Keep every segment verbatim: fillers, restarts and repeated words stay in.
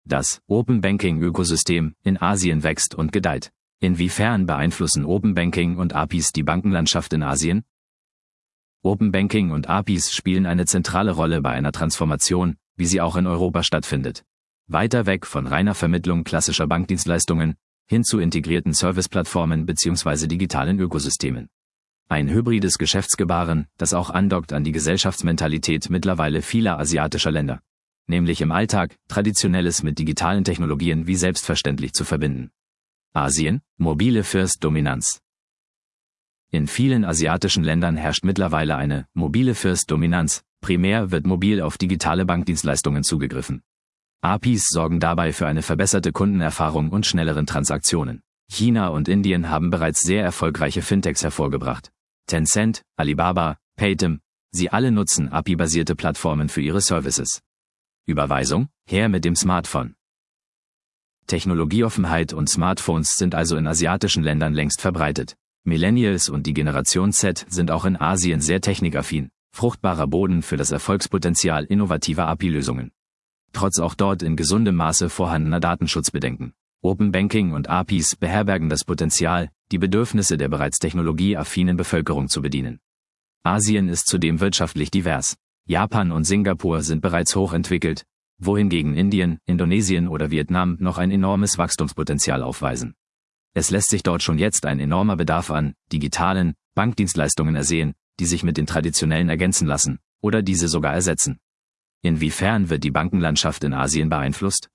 Das Open Banking-Ökosystem in Asien wächst und gedeiht. Inwiefern beeinflussen Open Banking und A P Is die Bankenlandschaft in Asien? Open Banking und A P Is spielen eine zentrale Rolle bei einer Transformation, wie sie auch in Europa stattfindet. Weiter weg von reiner Vermittlung klassischer Bankdienstleistungen hin zu integrierten Serviceplattformen bzw. digitalen Ökosystemen. Ein hybrides Geschäftsgebaren, das auch andockt an die Gesellschaftsmentalität mittlerweile vieler asiatischer Länder. Nämlich im Alltag, Traditionelles mit digitalen Technologien wie selbstverständlich zu verbinden. Asien, mobile First-Dominanz. In vielen asiatischen Ländern herrscht mittlerweile eine mobile First-Dominanz, primär wird mobil auf digitale Bankdienstleistungen zugegriffen. A P Is sorgen dabei für eine verbesserte Kundenerfahrung und schnelleren Transaktionen. China und Indien haben bereits sehr erfolgreiche Fintechs hervorgebracht. Tencent, Alibaba, Paytm, sie alle nutzen A P I-basierte Plattformen für ihre Services. Überweisung, her mit dem Smartphone. Technologieoffenheit und Smartphones sind also in asiatischen Ländern längst verbreitet. Millennials und die Generation Z sind auch in Asien sehr technikaffin, fruchtbarer Boden für das Erfolgspotenzial innovativer A P I-Lösungen. Trotz auch dort in gesundem Maße vorhandener Datenschutzbedenken. Open Banking und A P Is beherbergen das Potenzial, die Bedürfnisse der bereits technologieaffinen Bevölkerung zu bedienen. Asien ist zudem wirtschaftlich divers. Japan und Singapur sind bereits hochentwickelt, wohingegen Indien, Indonesien oder Vietnam noch ein enormes Wachstumspotenzial aufweisen. Es lässt sich dort schon jetzt ein enormer Bedarf an digitalen Bankdienstleistungen ersehen, die sich mit den traditionellen ergänzen lassen oder diese sogar ersetzen. Inwiefern wird die Bankenlandschaft in Asien beeinflusst?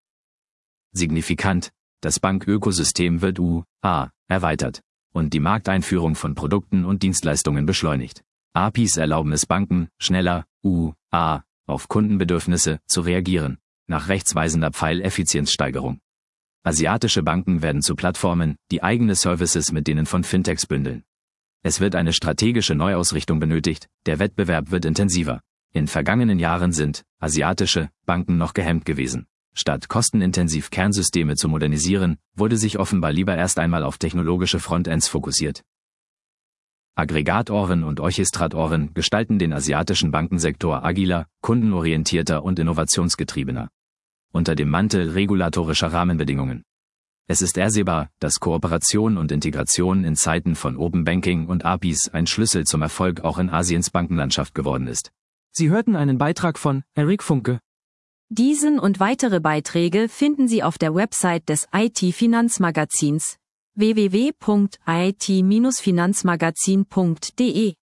Signifikant, das Bankökosystem wird U A erweitert und die Markteinführung von Produkten und Dienstleistungen beschleunigt. A P Is erlauben es Banken, schneller U A auf Kundenbedürfnisse zu reagieren, nach rechtsweisender Pfeileffizienzsteigerung. Asiatische Banken werden zu Plattformen, die eigene Services mit denen von Fintechs bündeln. Es wird eine strategische Neuausrichtung benötigt, der Wettbewerb wird intensiver. In vergangenen Jahren sind asiatische Banken noch gehemmt gewesen. Statt kostenintensiv Kernsysteme zu modernisieren, wurde sich offenbar lieber erst einmal auf technologische Frontends fokussiert. Aggregatoren und Orchestratoren gestalten den asiatischen Bankensektor agiler, kundenorientierter und innovationsgetriebener. Unter dem Mantel regulatorischer Rahmenbedingungen. Es ist ersehbar, dass Kooperation und Integration in Zeiten von Open Banking und A P Is ein Schlüssel zum Erfolg auch in Asiens Bankenlandschaft geworden ist. Sie hörten einen Beitrag von Eric Funke. Diesen und weitere Beiträge finden Sie auf der Website des I T-Finanzmagazins w w w punkt i t Bindestrich finanzmagazin punkt d e.